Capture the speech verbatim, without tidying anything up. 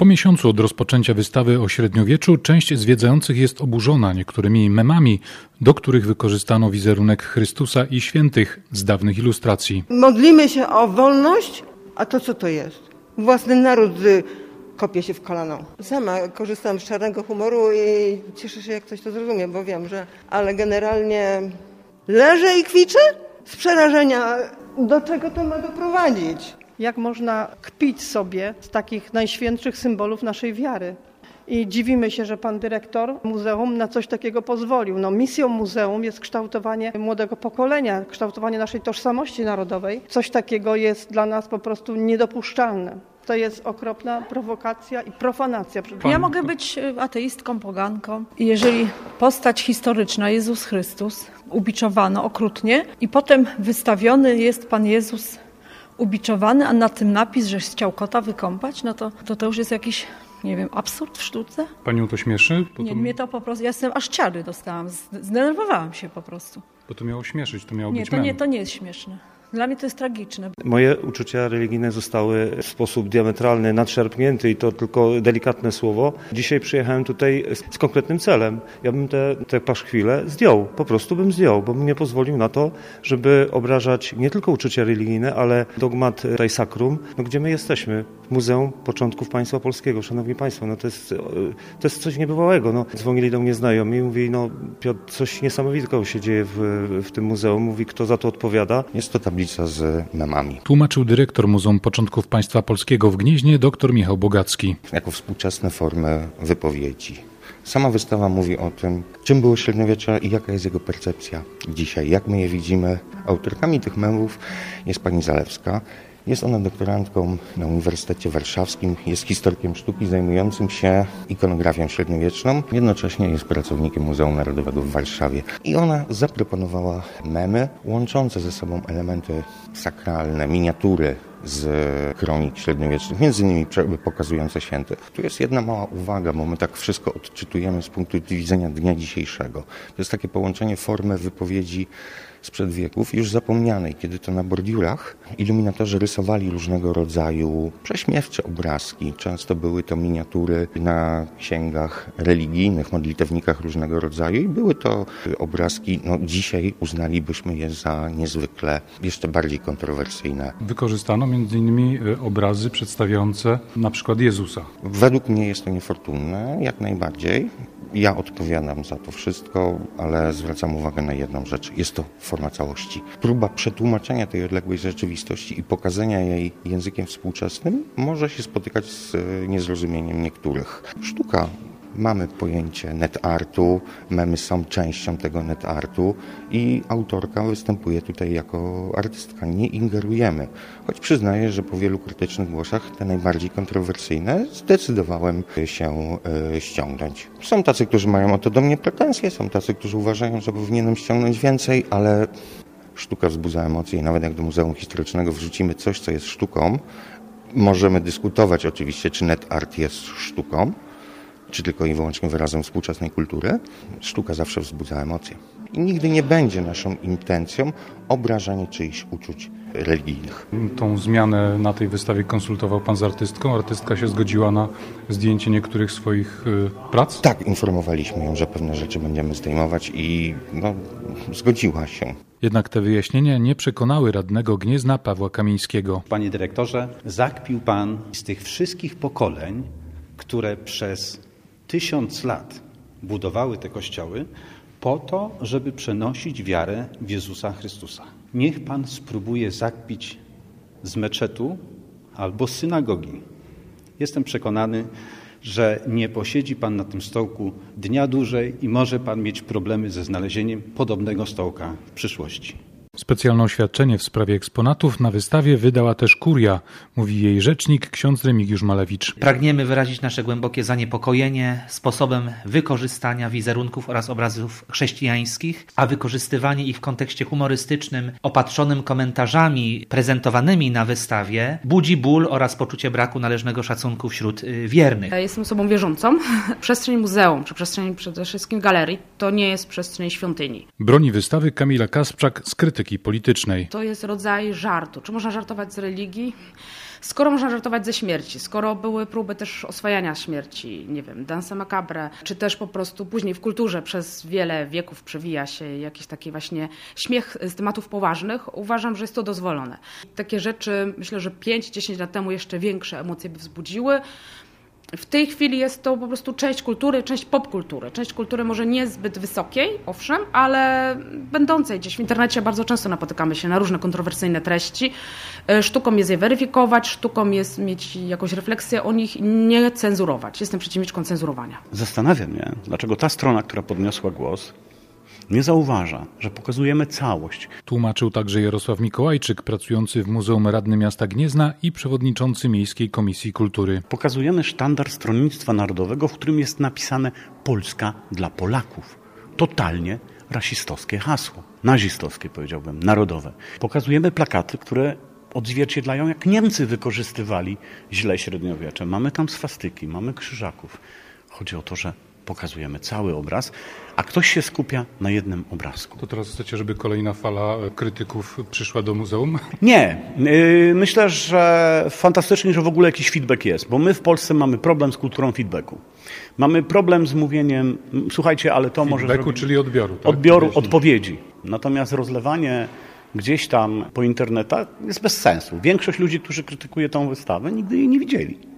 Po miesiącu od rozpoczęcia wystawy o średniowieczu część zwiedzających jest oburzona niektórymi memami, do których wykorzystano wizerunek Chrystusa i świętych z dawnych ilustracji. Modlimy się o wolność, a to co to jest? Własny naród kopie się w kolano. Sama korzystam z czarnego humoru i cieszę się, jak ktoś to zrozumie, bo wiem, że... Ale generalnie leżę i kwiczę z przerażenia. Do czego to ma doprowadzić? Jak można kpić sobie z takich najświętszych symbolów naszej wiary? I dziwimy się, że pan dyrektor muzeum na coś takiego pozwolił. No, misją muzeum jest kształtowanie młodego pokolenia, kształtowanie naszej tożsamości narodowej. Coś takiego jest dla nas po prostu niedopuszczalne. To jest okropna prowokacja i profanacja. Ja mogę być ateistką, poganką. Jeżeli postać historyczna, Jezus Chrystus, ubiczowano okrutnie i potem wystawiony jest Pan Jezus ubiczowany, a na tym napis, że chciał kota wykąpać, no to to, to już jest jakiś, nie wiem, absurd w sztuce. Panią to śmieszy? Bo nie, to... mnie to po prostu, ja jestem aż ciary dostałam, zdenerwowałam się po prostu. Bo to miało śmieszyć, to miało nie, być to mem. nie, to nie jest śmieszne. Dla mnie to jest tragiczne. Moje uczucia religijne zostały w sposób diametralny nadszarpnięty i to tylko delikatne słowo. Dzisiaj przyjechałem tutaj z konkretnym celem. Ja bym te, te paszkwile zdjął, po prostu bym zdjął, bo bym nie pozwolił na to, żeby obrażać nie tylko uczucia religijne, ale dogmat Rei Sacrum, no gdzie my jesteśmy, w Muzeum Początków Państwa Polskiego. Szanowni Państwo, no to jest, to jest coś niebywałego. No, dzwonili do mnie znajomi i mówili, no Piotr, coś niesamowitego się dzieje w, w tym muzeum. Mówi, kto za to odpowiada. Jest to tablica z memami. Tłumaczył dyrektor Muzeum Początków Państwa Polskiego w Gnieźnie dr Michał Bogacki. Jako współczesne formy wypowiedzi. Sama wystawa mówi o tym, czym było średniowiecze i jaka jest jego percepcja dzisiaj, jak my je widzimy. Autorkami tych memów jest pani Zalewska. Jest ona doktorantką na Uniwersytecie Warszawskim, jest historykiem sztuki zajmującym się ikonografią średniowieczną. Jednocześnie jest pracownikiem Muzeum Narodowego w Warszawie. I ona zaproponowała memy łączące ze sobą elementy sakralne, miniatury z kronik średniowiecznych, między innymi pokazujące święty. Tu jest jedna mała uwaga, bo my tak wszystko odczytujemy z punktu widzenia dnia dzisiejszego. To jest takie połączenie formy wypowiedzi sprzed wieków, już zapomnianej, kiedy to na bordiurach iluminatorzy rysowali różnego rodzaju prześmiewcze obrazki. Często były to miniatury na księgach religijnych, modlitewnikach różnego rodzaju i były to obrazki, no dzisiaj uznalibyśmy je za niezwykle jeszcze bardziej kontrowersyjne. Wykorzystano między innymi obrazy przedstawiające na przykład Jezusa. Według mnie jest to niefortunne, jak najbardziej. Ja odpowiadam za to wszystko, ale zwracam uwagę na jedną rzecz. Jest to forma całości. Próba przetłumaczenia tej odległej rzeczywistości i pokazania jej językiem współczesnym może się spotykać z niezrozumieniem niektórych. Sztuka. Mamy pojęcie net-artu, memy są częścią tego net-artu i autorka występuje tutaj jako artystka. Nie ingerujemy, choć przyznaję, że po wielu krytycznych głosach, te najbardziej kontrowersyjne, zdecydowałem się y, ściągnąć. Są tacy, którzy mają o to do mnie pretensje, są tacy, którzy uważają, że powinienem ściągnąć więcej, ale sztuka wzbudza emocje i nawet jak do Muzeum Historycznego wrzucimy coś, co jest sztuką, możemy dyskutować oczywiście, czy net-art jest sztuką, czy tylko i wyłącznie wyrazem współczesnej kultury. Sztuka zawsze wzbudza emocje. I nigdy nie będzie naszą intencją obrażanie czyichś uczuć religijnych. Tą zmianę na tej wystawie konsultował pan z artystką. Artystka się zgodziła na zdjęcie niektórych swoich y, prac? Tak, informowaliśmy ją, że pewne rzeczy będziemy zdejmować i no, zgodziła się. Jednak te wyjaśnienia nie przekonały radnego Gniezna Pawła Kamińskiego. Panie dyrektorze, zakpił pan z tych wszystkich pokoleń, które przez tysiąc lat budowały te kościoły po to, żeby przenosić wiarę w Jezusa Chrystusa. Niech pan spróbuje zakpić z meczetu albo z synagogi. Jestem przekonany, że nie posiedzi pan na tym stołku dnia dłużej i może pan mieć problemy ze znalezieniem podobnego stołka w przyszłości. Specjalne oświadczenie w sprawie eksponatów na wystawie wydała też Kuria, mówi jej rzecznik ksiądz Remigiusz Malewicz. Pragniemy wyrazić nasze głębokie zaniepokojenie sposobem wykorzystania wizerunków oraz obrazów chrześcijańskich, a wykorzystywanie ich w kontekście humorystycznym, opatrzonym komentarzami prezentowanymi na wystawie, budzi ból oraz poczucie braku należnego szacunku wśród wiernych. Jestem osobą wierzącą. Przestrzeń muzeum, czy przestrzeń przede wszystkim galerii, to nie jest przestrzeń świątyni. Broni wystawy Kamila Kasprzak z krytyki. krytyki politycznej. To jest rodzaj żartu. Czy można żartować z religii? Skoro można żartować ze śmierci, skoro były próby też oswajania śmierci, nie wiem, danse macabre, czy też po prostu później w kulturze przez wiele wieków przewija się jakiś taki właśnie śmiech z tematów poważnych, uważam, że jest to dozwolone. Takie rzeczy, myślę, że pięć dziesięć lat temu jeszcze większe emocje by wzbudziły. W tej chwili jest to po prostu część kultury, część popkultury. Część kultury może niezbyt wysokiej, owszem, ale będącej gdzieś w internecie bardzo często napotykamy się na różne kontrowersyjne treści. Sztuką jest je weryfikować, sztuką jest mieć jakąś refleksję o nich i nie cenzurować. Jestem przeciwniczką cenzurowania. Zastanawia mnie, dlaczego ta strona, która podniosła głos, nie zauważa, że pokazujemy całość. Tłumaczył także Jarosław Mikołajczyk, pracujący w Muzeum Radny Miasta Gniezna i przewodniczący Miejskiej Komisji Kultury. Pokazujemy sztandar Stronnictwa Narodowego, w którym jest napisane Polska dla Polaków. Totalnie rasistowskie hasło. Nazistowskie, powiedziałbym, narodowe. Pokazujemy plakaty, które odzwierciedlają, jak Niemcy wykorzystywali źle średniowiecze. Mamy tam swastyki, mamy krzyżaków. Chodzi o to, że pokazujemy cały obraz, a ktoś się skupia na jednym obrazku. To teraz chcecie, żeby kolejna fala krytyków przyszła do muzeum? Nie. Myślę, że fantastycznie, że w ogóle jakiś feedback jest, bo my w Polsce mamy problem z kulturą feedbacku. Mamy problem z mówieniem, słuchajcie, ale to może... Feedbacku, czyli odbioru. Tak? Odbioru, odpowiedzi. Natomiast rozlewanie gdzieś tam po internetach jest bez sensu. Większość ludzi, którzy krytykuje tą wystawę, nigdy jej nie widzieli.